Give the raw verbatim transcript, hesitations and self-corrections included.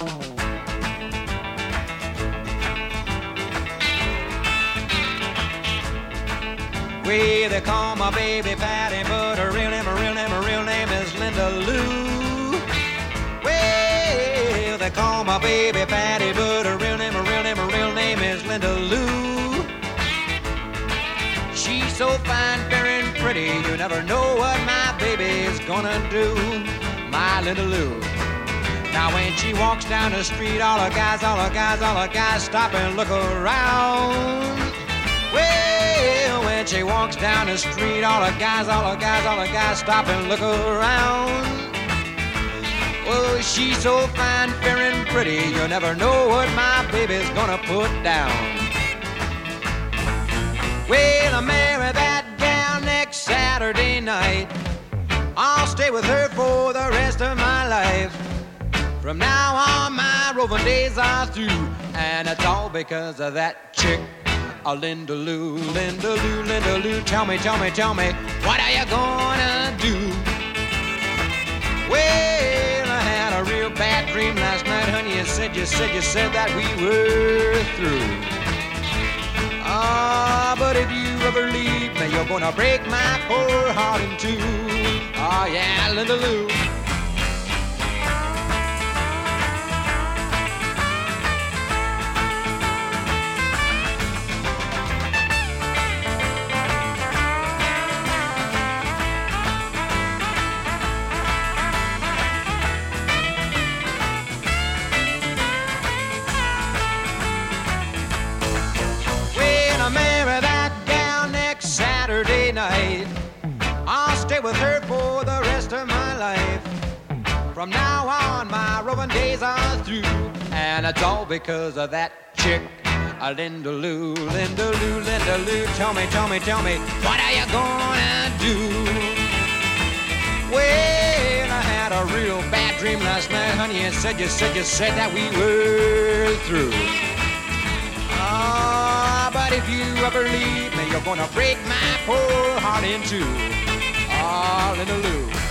Way they call my baby Patty, but her real name, her real name, her real name is Linda Lou. Well, they call my baby Patty, but her real name, her real name, her real name is Linda Lou. She's so fine, fair and pretty, you never know what my baby's gonna do. My Linda Lou. Now when she walks down the street, all the guys, all the guys, all the guys stop and look around. Well, when she walks down the street, all the guys, all the guys, all the guys stop and look around. Oh, she's so fine, fair and pretty, you never know what my baby's gonna put down. Well, I marry that gal next Saturday night. I'll stay with her for the rest of my life. From now on, my roving days are through, and it's all because of that chick. Oh, Linda Lou, Linda Lou, Linda Lou, tell me, tell me, tell me, what are you gonna do? Well, I had a real bad dream last night, honey. You said, you said, you said that we were through. Ah, but if you ever leave me, you're gonna break my poor heart in two. Oh, yeah, Linda Lou. Saturday night, I'll stay with her for the rest of my life. From now on, my roving days are through, and it's all because of that chick, uh, Linda Lou, Linda Lou, Linda Lou. Tell me, tell me, tell me, what are you gonna do? Well, I had a real bad dream last night, honey. You said, you said, you said that we were through. Ah, but if you ever leave me, you're gonna break my poor heart in two. Ah, Linda Lou.